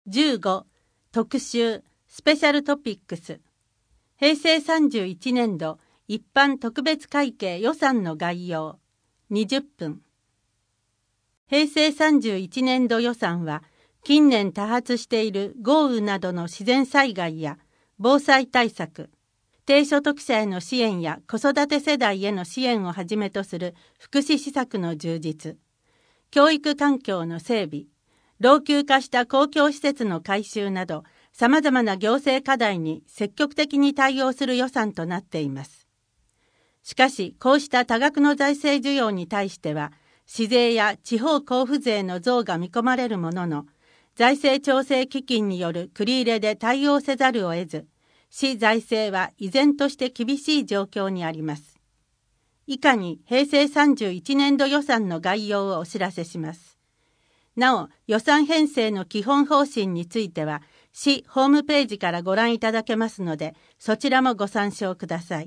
15特集スペシャルトピックス平成31年度一般特別会計予算の概要20分。平成31年度予算は近年多発している豪雨などの自然災害や防災対策、低所得者への支援や子育て世代への支援をはじめとする福祉施策の充実、教育環境の整備、老朽化した公共施設の改修など様々な行政課題に積極的に対応する予算となっています。しかし、こうした多額の財政需要に対しては、市税や地方交付税の増が見込まれるものの、財政調整基金による繰り入れで対応せざるを得ず、市財政は依然として厳しい状況にあります。以下に平成31年度予算の概要をお知らせします。なお、予算編成の基本方針については、市ホームページからご覧いただけますので、そちらもご参照ください。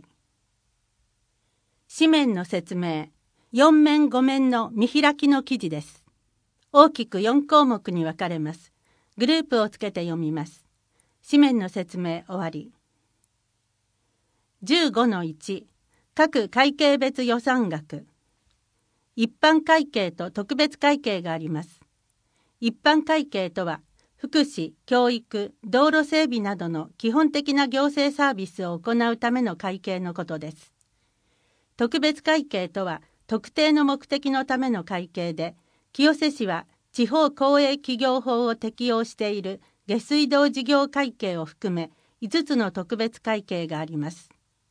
紙面の説明、4面5面の見開きの記事です。大きく4項目に分かれます。グループをつけて読みます。紙面の説明終わり。15-1、各会計別予算額。一般会計と特別会計があります。一般会計とは、福祉、教育、道路整備などの基本的な行政サービスを行うための会計のことです。特別会計とは、特定の目的のための会計で、清瀬市は地方公営企業法を適用している下水道事業会計を含め5つの特別会計があります。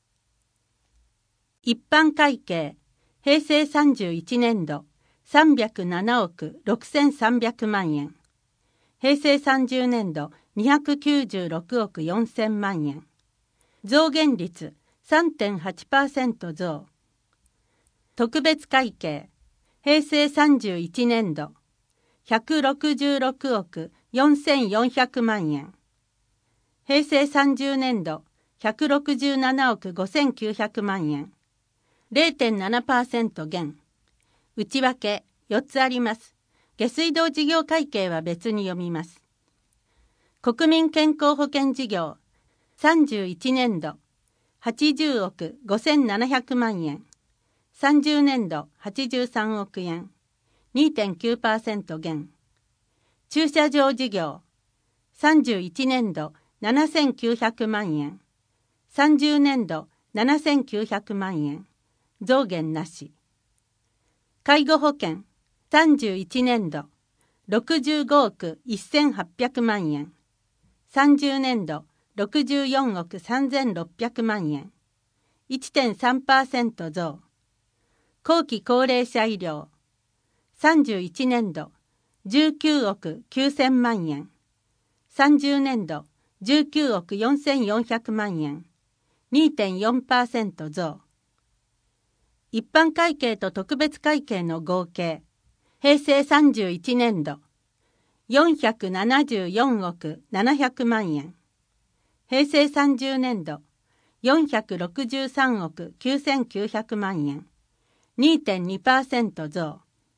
一般会計、平成31年度307億6300万円。平成30年度296億4000万円。増減率 3.8% 増。特別会計、平成31年度166億4400万円。平成30年度167億5900万円。0.7% 減。内訳4つあります。下水道事業会計は別に読みます。国民健康保険事業31年度80億5700万円。30年度83億円。2.9% 減。駐車場事業31年度7900万円。30年度7900万円。増減なし。介護保険31年度65億1800万円。30年度64億3600万円。1.3% 増。後期高齢者医療31年度19億9000万円。30年度19億4400万円。2.4% 増。一般会計と特別会計の合計、平成31年度474億700万円。平成30年度463億9900万円。2.2% 増。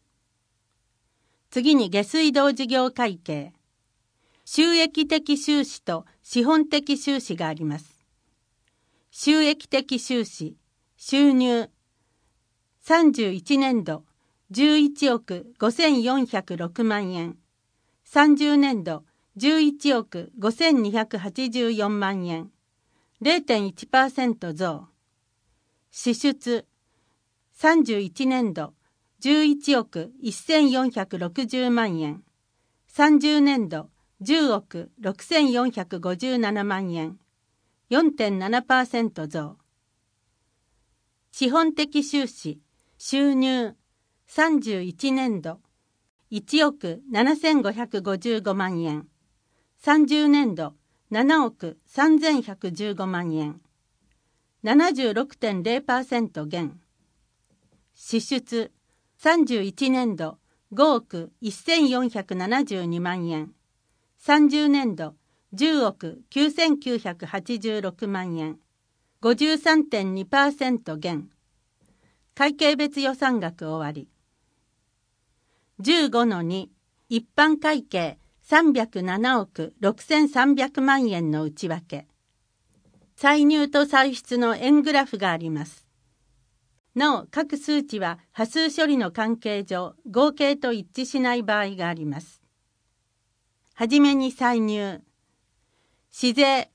次に下水道事業会計。収益的収支と資本的収支があります。収益的収支、収入。31年度11億5406万円。30年度11億5284万円。0.1% 増。支出。31年度11億1460万円。30年度10億6457万円。4.7% 増。資本的収支、収入。31年度1億7555万円。30年度7億3115万円。76.0% 減。支出31年度5億1472万円。30年度10億9986万円。53.2% 減。会計別予算額終わり。15-2、一般会計 307億6300万円の内訳。歳入と歳出の円グラフがあります。なお、各数値は波数処理の関係上、合計と一致しない場合があります。はじめに歳入。市税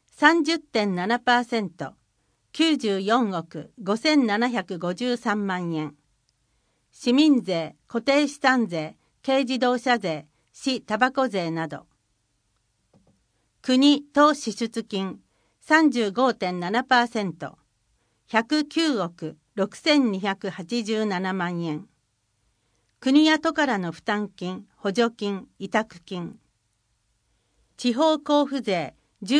30.7%、94億5753万円。市民税、固定資産税、軽自動車税、市タバコ税など。国等支出金 35.7%、109億6287万円。国や都からの負担金、補助金、委託金。地方交付税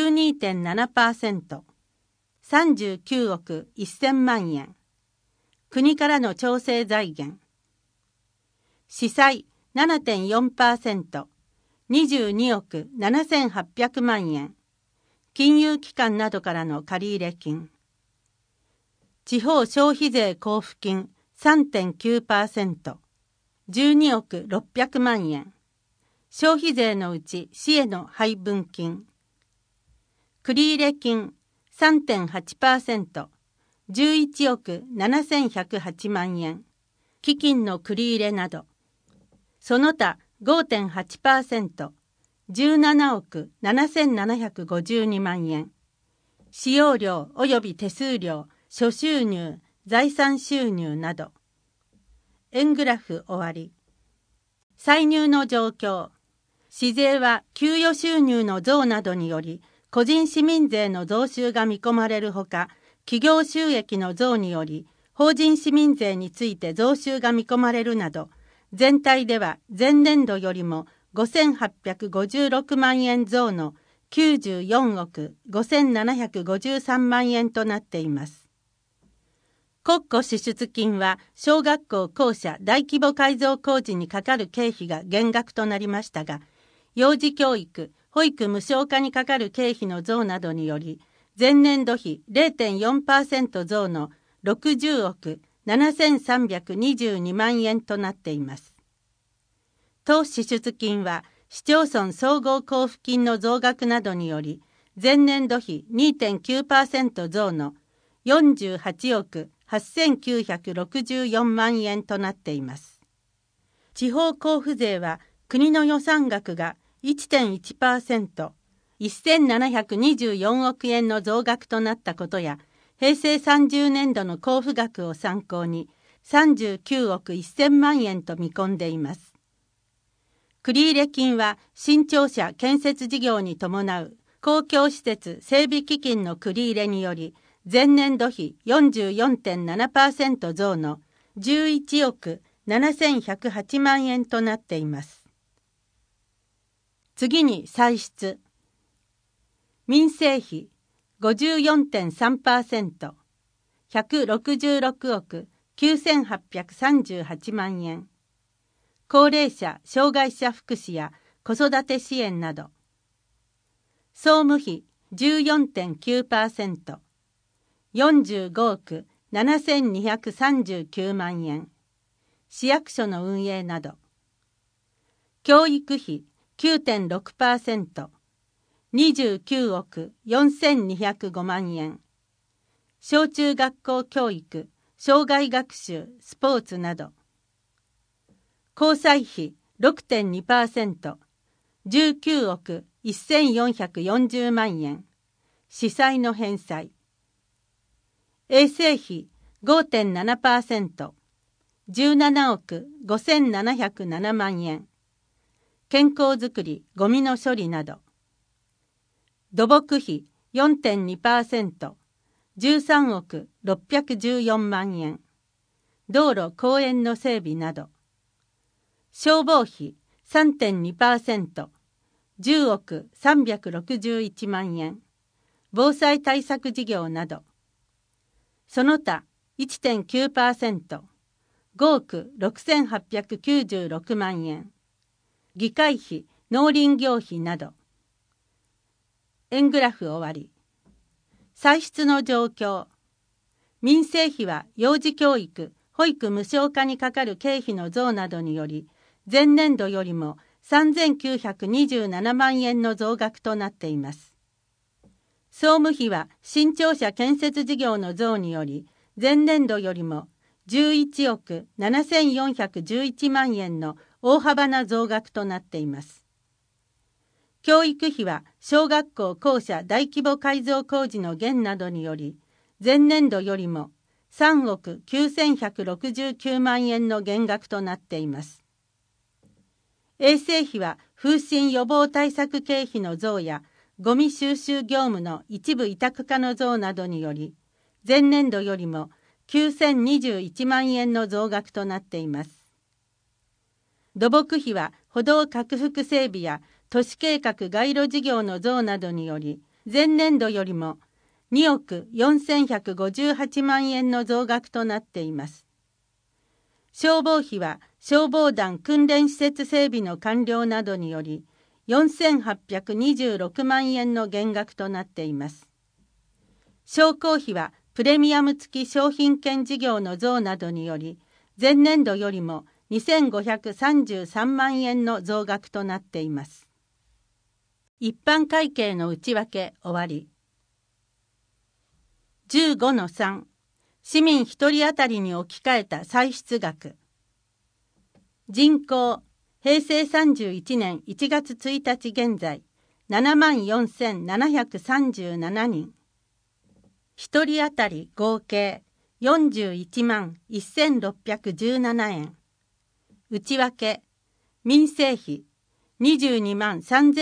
12.7%、39億1000万円。国からの調整財源。市債 7.4%、22億7800万円。金融機関などからの借入金。地方消費税交付金 3.9%、12億600万円。消費税のうち市への配分金。繰入金 3.8%、11億7108万円。基金の繰入など。その他 5.8%、17億7752万円。使用料及び手数料、諸収入、財産収入など。円グラフ終わり。歳入の状況。市税は給与収入の増などにより、個人市民税の増収が見込まれるほか、企業収益の増により、法人市民税について増収が見込まれるなど、全体では前年度よりも5856万円増の94億5753万円となっています。国庫支出金は小学校校舎大規模改造工事にかかる経費が減額となりましたが、幼児教育、保育無償化にかかる経費の増などにより、前年度比 0.4% 増の60億7322万円となっています。当支出金は市町村総合交付金の増額などにより、前年度比 2.9% 増の48億8964万円となっています。地方交付税は国の予算額が 1.1%、1724億円の増額となったことや、平成30年度の交付額を参考に39億1000万円と見込んでいます。繰入金は新庁舎建設事業に伴う公共施設整備基金の繰入により、前年度比 44.7% 増の11億7108万円となっています。次に歳出。民生費 54.3%、166億9838万円。高齢者・障害者福祉や子育て支援など。総務費 14.9%、45億7239万円。市役所の運営など。教育費 9.6%、29億4205万円。小中学校教育、生涯学習、スポーツなど。交際費 6.2%、19億1440万円。市債の返済。衛生費 5.7%、17億5707万円。健康づくり、ゴミの処理など。土木費 4.2%、13億614万円。道路・公園の整備など。消防費 3.2%、10億361万円。防災対策事業など。その他 1.9%、5億6896万円。議会費、農林業費など。円グラフ終わり。歳出の状況。民生費は幼児教育、保育無償化にかかる経費の増などにより、前年度よりも 3927万円の増額となっています。総務費は新庁舎建設事業の増により、前年度よりも11億7411万円の大幅な増額となっています。教育費は小学校校舎大規模改造工事の減などにより、前年度よりも3億9169万円の減額となっています。衛生費は風疹予防対策経費の増や、ゴミ収集業務の一部委託化の増などにより、前年度よりも9021万円の増額となっています。土木費は歩道拡幅整備や都市計画街路事業の増などにより、前年度よりも2億4158万円の増額となっています。消防費は消防団訓練施設整備の完了などにより、4826万円の減額となっています。商工費はプレミアム付き商品券事業の増などにより、前年度よりも2533万円の増額となっています。一般会計の内訳終わり。15-3 市民1人当たりに置き換えた歳出額。人口平成31年1月1日現在74,737人。1人当たり合計41万1617円。内訳民生費22万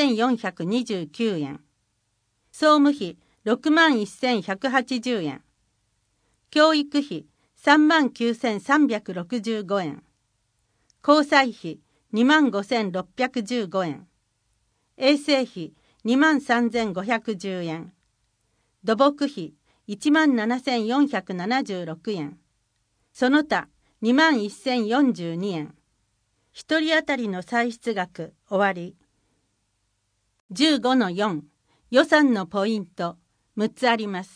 3429円。総務費6万1180円。教育費3万9365円。交際費2万5615円。衛生費2万3510円。土木費1万7476円。その他2万1042円。1人当たりの歳出額終わり。15-4 予算のポイント6つあります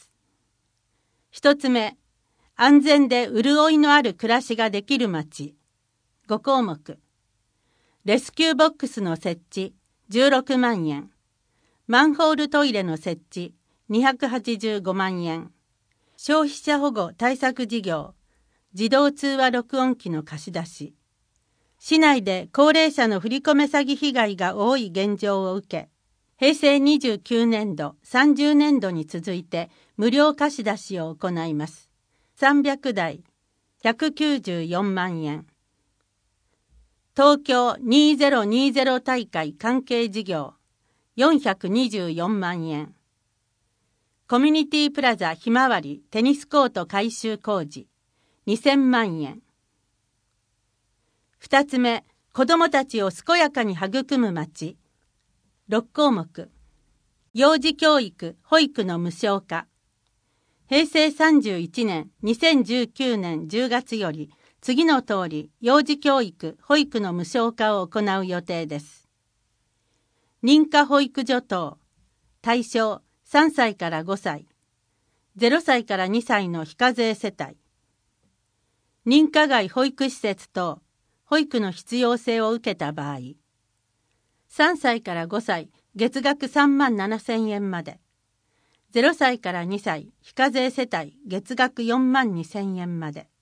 。1つ目、安全で潤いのある暮らしができる街5項目。レスキューボックスの設置16万円。マンホールトイレの設置285万円。消費者保護対策事業自動通話録音機の貸し出し。市内で高齢者の振り込め詐欺被害が多い現状を受け、平成29年度、30年度に続いて無料貸し出しを行います。300台、194万円。東京2020大会関係事業、424万円。コミュニティプラザひまわりテニスコート改修工事、2000万円。2つ目、子どもたちを健やかに育む街。6項目。幼児教育・保育の無償化。平成31年、2019年10月より、次の通り、幼児教育・保育の無償化を行う予定です。認可保育所等、対象3歳から5歳、0歳から2歳の非課税世帯。認可外保育施設等、保育の必要性を受けた場合、3歳から5歳、月額3万7,000円まで、0歳から2歳、非課税世帯、月額4万2,000円まで。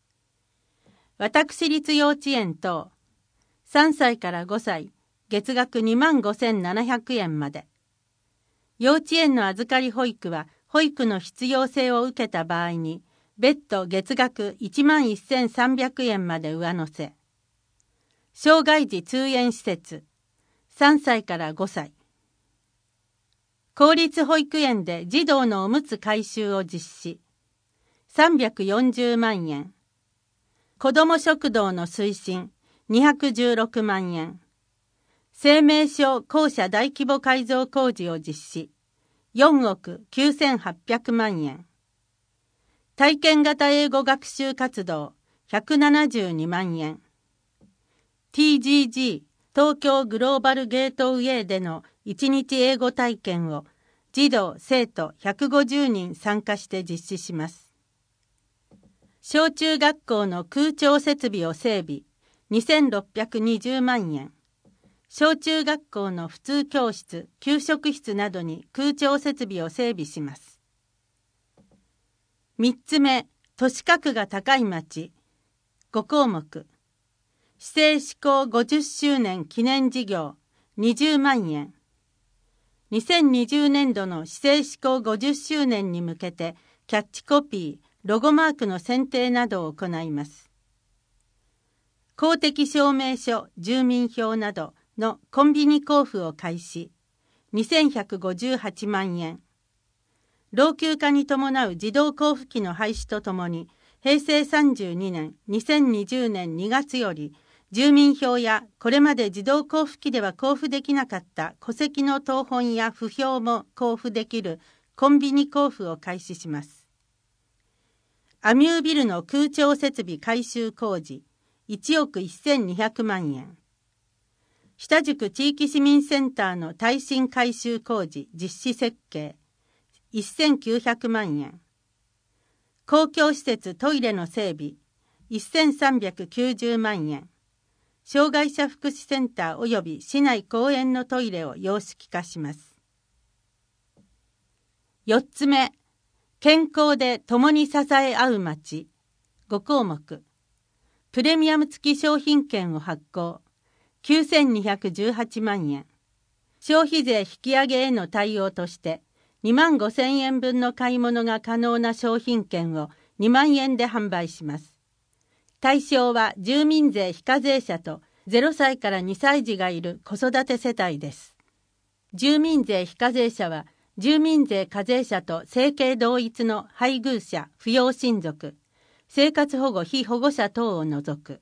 私立幼稚園等、3歳から5歳、月額2万5,700円まで。幼稚園の預かり保育は、保育の必要性を受けた場合に、別途月額1万1,300円まで上乗せ。障害児通園施設、3歳から5歳。公立保育園で児童のおむつ回収を実施。340万円。子ども食堂の推進、216万円。生命所校舎大規模改造工事を実施。4億9800万円。体験型英語学習活動、172万円。TGG 東京グローバルゲートウェイでの1日英語体験を児童・生徒150人参加して実施します。小中学校の空調設備を整備、2620万円。 小中学校の普通教室、給食室などに空調設備を整備します。3つ目、都市格が高い町。5項目。市政施行50周年記念事業20万円。2020年度の市政施行50周年に向けてキャッチコピー、ロゴマークの選定などを行います。公的証明書、住民票などのコンビニ交付を開始、2158万円。老朽化に伴う自動交付機の廃止とともに、平成32年、2020年2月より、住民票やこれまで自動交付機では交付できなかった戸籍の謄本や符票も交付できるコンビニ交付を開始します。アミュービルの空調設備改修工事、1億1200万円。日田宿地域市民センターの耐震改修工事実施設計、1900万円。公共施設トイレの整備、1390万円。障害者福祉センター及び市内公園のトイレを洋式化します。4つ目、健康で共に支え合う町。5項目。プレミアム付き商品券を発行。9218万円。消費税引き上げへの対応として、2万5000円分の買い物が可能な商品券を2万円で販売します。対象は住民税非課税者と0歳から2歳児がいる子育て世帯です。住民税非課税者は、住民税課税者と生計同一の配偶者、扶養親族、生活保護被保護者等を除く。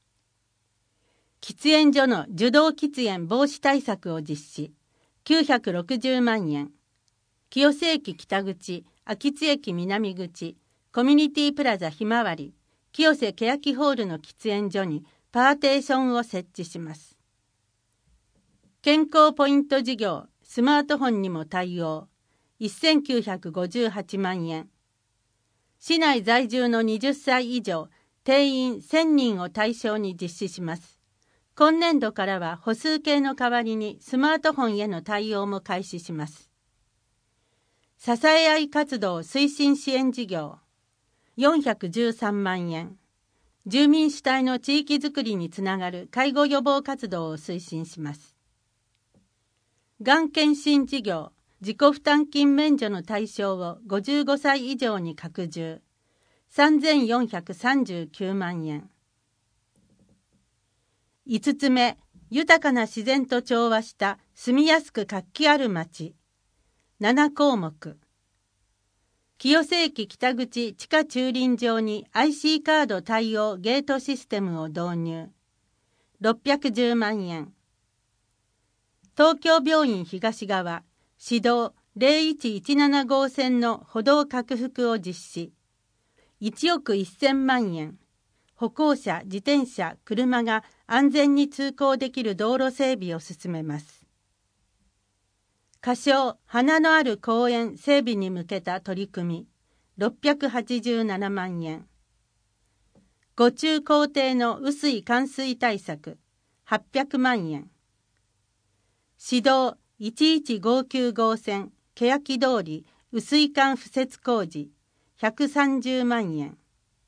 喫煙所の受動喫煙防止対策を実施、960万円。清瀬駅北口、秋津駅南口、コミュニティプラザひまわり、清瀬欅ホールの喫煙所にパーテーションを設置します。健康ポイント事業、スマートフォンにも対応、1958万円。市内在住の20歳以上、定員1000人を対象に実施します。今年度からは歩数計の代わりにスマートフォンへの対応も開始します。支え合い活動推進支援事業、413万円。住民主体の地域づくりにつながる介護予防活動を推進します。がん検診事業、自己負担金免除の対象を55歳以上に拡充、3439万円。5つ目、豊かな自然と調和した住みやすく活気ある町。7項目。清瀬駅北口地下駐輪場に IC カード対応ゲートシステムを導入。610万円。東京病院東側、市道0117号線の歩道拡幅を実施。1億1000万円。歩行者、自転車、車が安全に通行できる道路整備を進めます。仮称、花のある公園整備に向けた取り組み、687万円。5中高低の雨水冠水対策、800万円。市道1159号線、欅通り、雨水管敷設工事、130万円。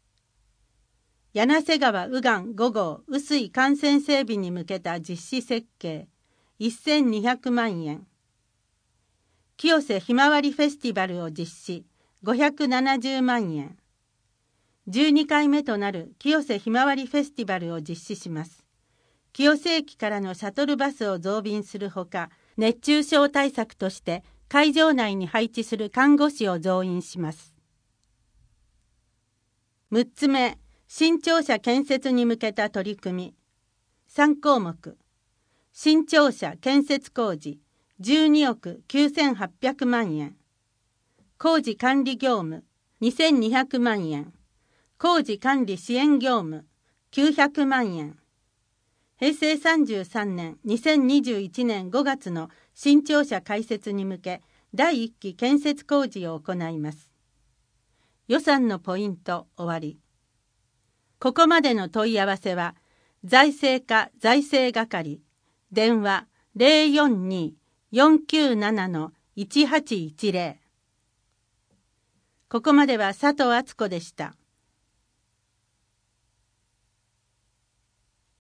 柳瀬川右岸5号雨水幹線整備に向けた実施設計、1200万円。清瀬ひまわりフェスティバルを実施、570万円。12回目となる清瀬ひまわりフェスティバルを実施します。清瀬駅からのシャトルバスを増便するほか、熱中症対策として会場内に配置する看護師を増員します。6つ目、新庁舎建設に向けた取り組み。3項目。新庁舎建設工事、12億9800万円。工事管理業務、2200万円。工事管理支援業務、900万円。平成33年2021年5月の新庁舎開設に向け、第1期建設工事を行います。予算のポイント終わり。ここまでの問い合わせは、財政課財政係電話042-497-1810。ここまでは佐藤敦子でした。